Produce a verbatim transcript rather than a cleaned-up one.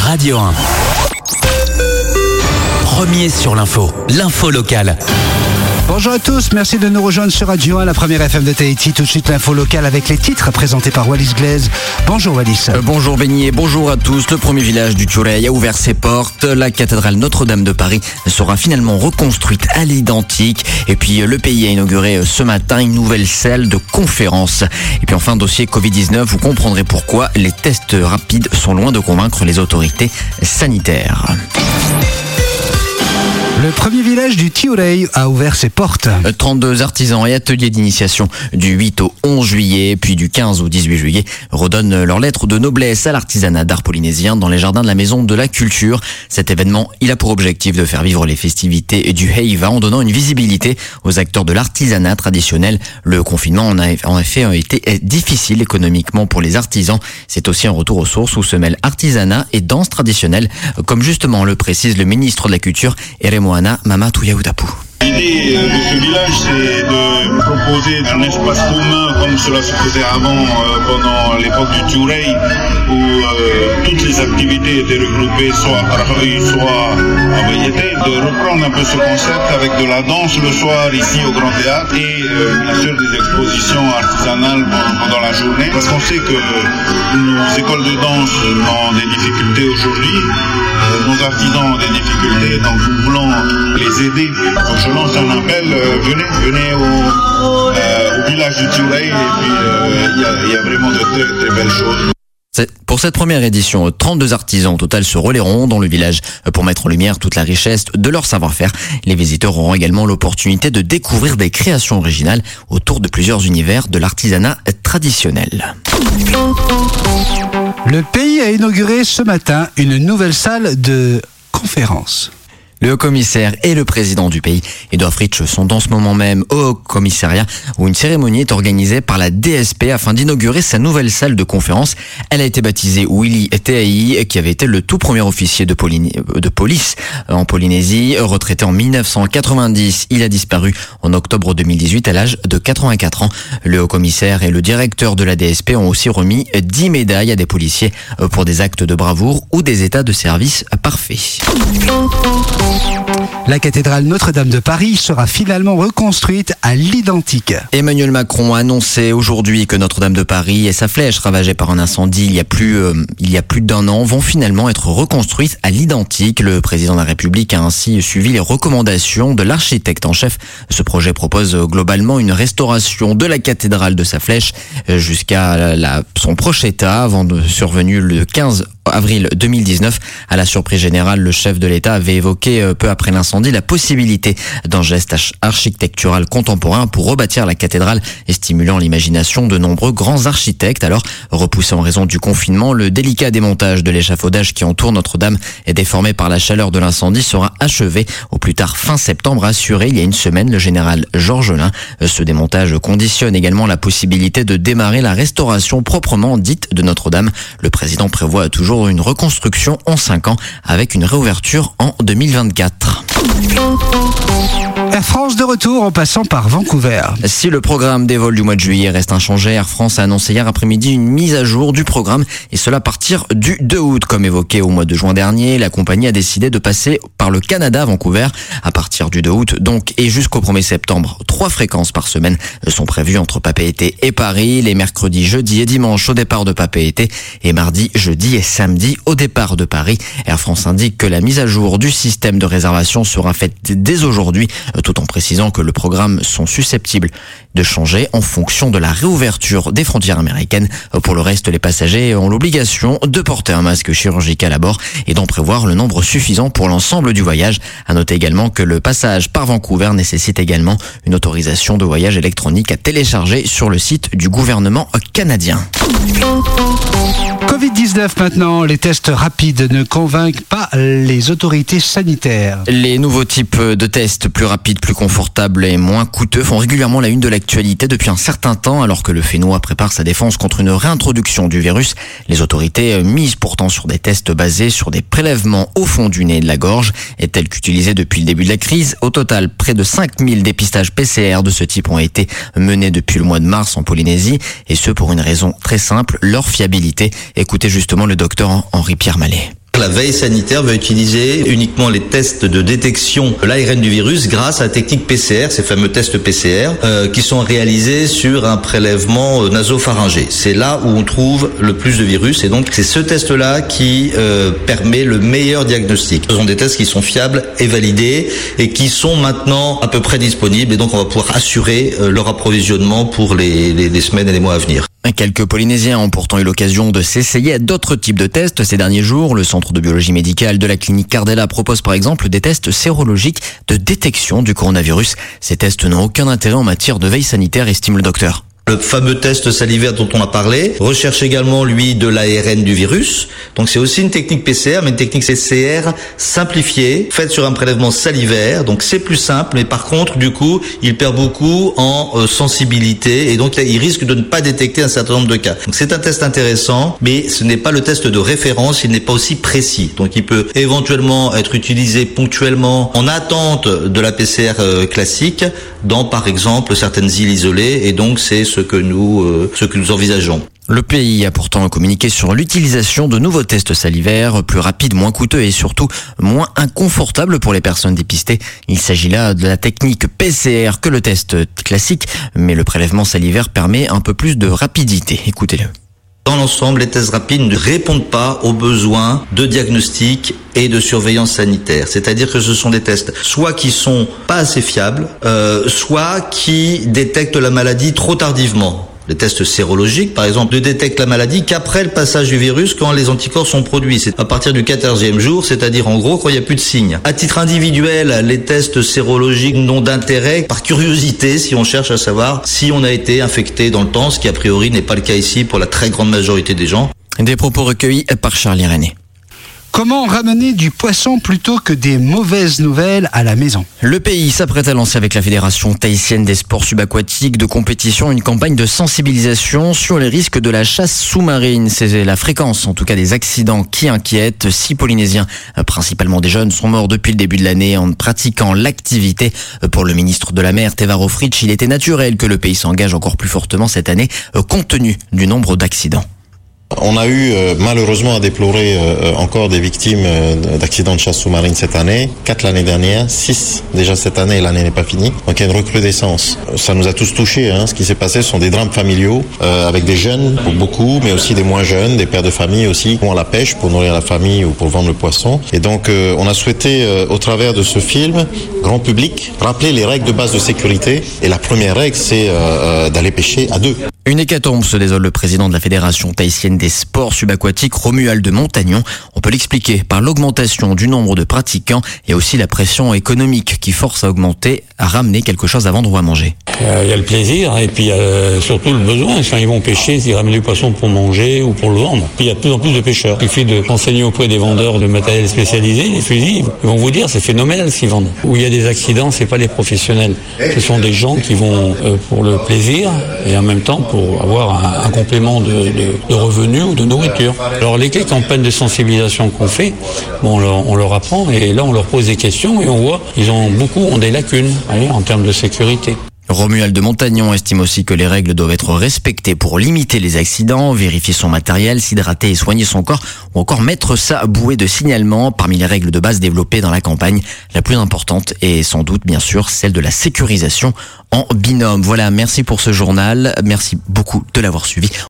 Radio un. Premier sur l'info, l'info locale. Bonjour à tous, merci de nous rejoindre sur Radio un, la première F M de Tahiti. Tout de suite l'info locale avec les titres présentés par Wallis Glaise. Bonjour Wallis. Euh, bonjour Benny et bonjour à tous. Le premier village du Tiourey a ouvert ses portes. La cathédrale Notre-Dame de Paris sera finalement reconstruite à l'identique. Et puis le pays a inauguré ce matin une nouvelle salle de conférence. Et puis enfin, dossier covid dix-neuf, vous comprendrez pourquoi les tests rapides sont loin de convaincre les autorités sanitaires. Le premier village du Tiourey a ouvert ses portes. trente-deux artisans et ateliers d'initiation du huit au onze juillet, puis du quinze au dix-huit juillet, redonnent leur lettre de noblesse à l'artisanat d'art polynésien dans les jardins de la Maison de la Culture. Cet événement, il a pour objectif de faire vivre les festivités du Heiva en donnant une visibilité aux acteurs de l'artisanat traditionnel. Le confinement en a en effet a été difficile économiquement pour les artisans. C'est aussi un retour aux sources où se mêlent artisanat et danse traditionnelle, comme justement le précise le ministre de la Culture, Eremo Mamadou Yaoudapou. L'idée de ce village, c'est de proposer un espace commun comme cela se faisait avant, euh, pendant l'époque du Tiourey, où euh, toutes les activités étaient regroupées soit à Rahoui, soit à Bayété, de reprendre un peu ce concept avec de la danse le soir ici au Grand Théâtre et euh, bien sûr des expositions artisanales pendant la journée, parce qu'on sait que nos écoles de danse ont des difficultés aujourd'hui, euh, nos artisans ont des difficultés, donc nous voulons les aider. Donc, je lance un appel, euh, venez, venez au, euh, au village du Tiourey, et puis il euh, y, y a vraiment de très, très belles choses. Pour cette première édition, trente-deux artisans au total se relayeront dans le village pour mettre en lumière toute la richesse de leur savoir-faire. Les visiteurs auront également l'opportunité de découvrir des créations originales autour de plusieurs univers de l'artisanat traditionnel. Le pays a inauguré ce matin une nouvelle salle de conférence. Le haut-commissaire et le président du pays, Edouard Fritsch, sont en ce moment même au commissariat où une cérémonie est organisée par la D S P afin d'inaugurer sa nouvelle salle de conférence. Elle a été baptisée Willy Teai, qui avait été le tout premier officier de, Polyné- de police en Polynésie. Retraité en dix-neuf cent quatre-vingt-dix, il a disparu en octobre deux mille dix-huit à l'âge de quatre-vingt-quatre ans. Le haut-commissaire et le directeur de la D S P ont aussi remis dix médailles à des policiers pour des actes de bravoure ou des états de service parfaits. La cathédrale Notre-Dame de Paris sera finalement reconstruite à l'identique. Emmanuel Macron a annoncé aujourd'hui que Notre-Dame de Paris et sa flèche ravagée par un incendie il y a plus, euh, il y a plus d'un an vont finalement être reconstruites à l'identique. Le président de la République a ainsi suivi les recommandations de l'architecte en chef. Ce projet propose globalement une restauration de la cathédrale de sa flèche jusqu'à la, son proche état avant de survenu le quinze avril deux mille dix-neuf. À la surprise générale, le chef de l'État avait évoqué peu après l'incendie la possibilité d'un geste architectural contemporain pour rebâtir la cathédrale et stimulant l'imagination de nombreux grands architectes. Alors, repoussé en raison du confinement, le délicat démontage de l'échafaudage qui entoure Notre-Dame et déformé par la chaleur de l'incendie sera achevé au plus tard fin septembre, assuré il y a une semaine le général Georges Lain. Ce démontage conditionne également la possibilité de démarrer la restauration proprement dite de Notre-Dame. Le président prévoit toujours une reconstruction en cinq ans avec une réouverture en deux mille vingt-quatre. Air France de retour en passant par Vancouver. Si le programme des vols du mois de juillet reste inchangé, Air France a annoncé hier après-midi une mise à jour du programme et cela à partir du deux août. Comme évoqué au mois de juin dernier, la compagnie a décidé de passer par le Canada à Vancouver. À partir du deux août donc et jusqu'au premier septembre, trois fréquences par semaine sont prévues entre Papeete et Paris, les mercredis, jeudis et dimanches au départ de Papeete et mardi, jeudi et samedi au départ de Paris. Air France indique que la mise à jour du système de réservation sera faite dès aujourd'hui, tout en précisant que le programme sont susceptibles de changer en fonction de la réouverture des frontières américaines. Pour le reste, les passagers ont l'obligation de porter un masque chirurgical à bord et d'en prévoir le nombre suffisant pour l'ensemble du voyage. À noter également que le passage par Vancouver nécessite également une autorisation de voyage électronique à télécharger sur le site du gouvernement canadien. covid dix-neuf maintenant, les tests rapides ne convainquent pas les autorités sanitaires. Les nouveaux types de tests plus rapides, plus confortables et moins coûteux font régulièrement la une de l'actualité depuis un certain temps, alors que le Fénois prépare sa défense contre une réintroduction du virus. Les autorités misent pourtant sur des tests basés sur des prélèvements au fond du nez et de la gorge, et tels qu'utilisés depuis le début de la crise. Au total, près de cinq mille dépistages P C R de ce type ont été menés depuis le mois de mars en Polynésie, et ce pour une raison très simple, leur fiabilité. Écoutez justement le docteur Henri-Pierre Mallet. La veille sanitaire va utiliser uniquement les tests de détection de l'A R N du virus grâce à la technique P C R, ces fameux tests P C R, euh, qui sont réalisés sur un prélèvement nasopharyngé. C'est là où on trouve le plus de virus et donc c'est ce test-là qui euh, permet le meilleur diagnostic. Ce sont des tests qui sont fiables et validés et qui sont maintenant à peu près disponibles et donc on va pouvoir assurer euh, leur approvisionnement pour les, les, les semaines et les mois à venir. Quelques Polynésiens ont pourtant eu l'occasion de s'essayer à d'autres types de tests ces derniers jours. Le centre de biologie médicale de la clinique Cardella propose par exemple des tests sérologiques de détection du coronavirus. Ces tests n'ont aucun intérêt en matière de veille sanitaire, estime le docteur. Le fameux test salivaire dont on a parlé recherche également, lui, de l'A R N du virus. Donc c'est aussi une technique P C R, mais une technique P C R simplifiée, faite sur un prélèvement salivaire. Donc c'est plus simple, mais par contre, du coup, il perd beaucoup en euh, sensibilité et donc il risque de ne pas détecter un certain nombre de cas. Donc c'est un test intéressant, mais ce n'est pas le test de référence, il n'est pas aussi précis. Donc il peut éventuellement être utilisé ponctuellement en attente de la P C R euh, classique dans, par exemple, certaines îles isolées et donc c'est ce que nous, euh, ce que nous envisageons. Le pays a pourtant communiqué sur l'utilisation de nouveaux tests salivaires, plus rapides, moins coûteux et surtout moins inconfortables pour les personnes dépistées. Il s'agit là de la technique P C R que le test classique, mais le prélèvement salivaire permet un peu plus de rapidité. Écoutez-le. Dans l'ensemble, les tests rapides ne répondent pas aux besoins de diagnostic et de surveillance sanitaire. C'est-à-dire que ce sont des tests soit qui sont pas assez fiables, euh, soit qui détectent la maladie trop tardivement. Les tests sérologiques, par exemple, ne détectent la maladie qu'après le passage du virus, quand les anticorps sont produits. C'est à partir du quatorzième jour, c'est-à-dire en gros quand il n'y a plus de signes. À titre individuel, les tests sérologiques n'ont d'intérêt par curiosité si on cherche à savoir si on a été infecté dans le temps, ce qui a priori n'est pas le cas ici pour la très grande majorité des gens. Des propos recueillis par Charlie René. Comment ramener du poisson plutôt que des mauvaises nouvelles à la maison? Le pays s'apprête à lancer avec la Fédération tahitienne des sports subaquatiques de compétition une campagne de sensibilisation sur les risques de la chasse sous-marine. C'est la fréquence, en tout cas, des accidents qui inquiètent. Six Polynésiens, principalement des jeunes, sont morts depuis le début de l'année en pratiquant l'activité. Pour le ministre de la Mer, Tevaro Fritsch, il était naturel que le pays s'engage encore plus fortement cette année, compte tenu du nombre d'accidents. On a eu euh, malheureusement à déplorer euh, encore des victimes euh, d'accidents de chasse sous-marine cette année, quatre l'année dernière, six déjà cette année et l'année n'est pas finie. Donc il y a une recrudescence. Ça nous a tous touchés. Hein. Ce qui s'est passé, ce sont des drames familiaux euh, avec des jeunes, pour beaucoup, mais aussi des moins jeunes, des pères de famille aussi, qui vont à la pêche pour nourrir la famille ou pour vendre le poisson. Et donc euh, on a souhaité, euh, au travers de ce film, grand public, rappeler les règles de base de sécurité. Et la première règle, c'est euh, d'aller pêcher à deux. Une hécatombe, se désole le président de la Fédération tahitienne des sports subaquatiques, Romuald Montagnon. On peut l'expliquer par l'augmentation du nombre de pratiquants et aussi la pression économique qui force à augmenter, à ramener quelque chose à vendre ou à manger. Il y a le plaisir et puis il y a surtout le besoin. Quand ils vont pêcher, ils ramènent du poisson pour manger ou pour le vendre. Puis il y a de plus en plus de pêcheurs. Il suffit de renseigner auprès des vendeurs de matériel spécialisé, les fusils. Ils vont vous dire, c'est phénoménal ce qu'ils vendent. Où il y a des accidents, c'est pas les professionnels. Ce sont des gens qui vont euh, pour le plaisir et en même temps pour avoir un, un complément de, de, de revenus ou de nourriture. Alors les campagnes de sensibilisation qu'on fait, bon, on, leur, on leur apprend et là on leur pose des questions et on voit ils ont beaucoup ont des lacunes allez, en termes de sécurité. Romuald Montagnon estime aussi que les règles doivent être respectées pour limiter les accidents, vérifier son matériel, s'hydrater et soigner son corps, ou encore mettre sa bouée de signalement. Parmi les règles de base développées dans la campagne, la plus importante est sans doute bien sûr celle de la sécurisation en binôme. Voilà, merci pour ce journal, merci beaucoup de l'avoir suivi.